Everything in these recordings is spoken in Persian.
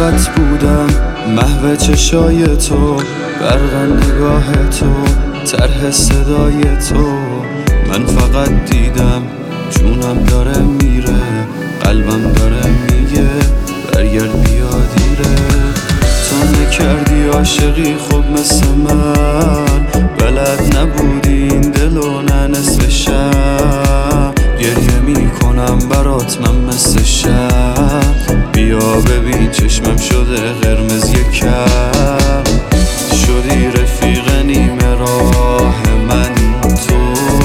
فقط بودم محو چشای تو، برق نگاه تو، طرح صدای تو. من فقط دیدم جونم داره میره، قلبم داره میگه برگرد بیا دیره. تو نکردی عاشقی خوب مثل من، بلد نبودی این دلو نه نصف شب. گریه میکنم برات من مثل شب، بیا ببین چشمم شده قرمز یکم. شدی رفیق نیمه راه من تو،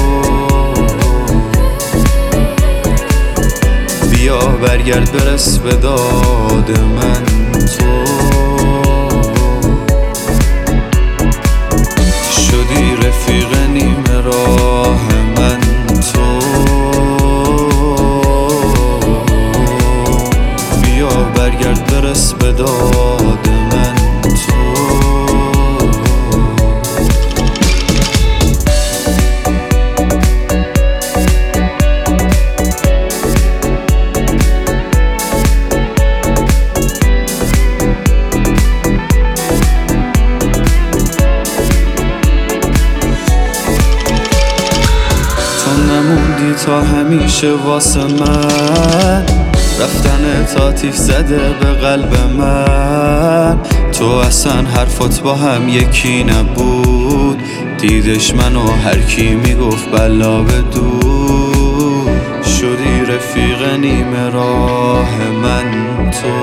بیا برگرد برس به داد من تو. شدی رفیق نیمه راه من تو، بیا برگرد برس به داد من تو. نموندی تا همیشه واسه من، رفتن تاتیف زده به قلب من. تو اصلا حرفات با هم یکی نبود، دیدش منو هر کی میگفت بلا بدود. شدی رفیق نیمه راه من تو،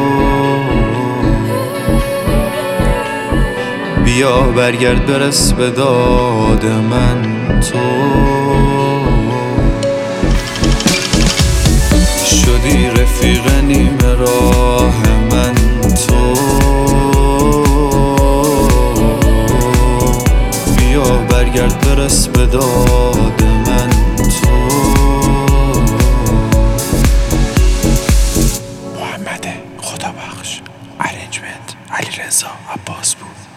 بیا برگرد برس به داد من تو. شدی رفیق نیمه راه من تو، بیا برگرد برس به داد من تو. محمد خدابخش، ارنجمنت علیرضا عباس بود.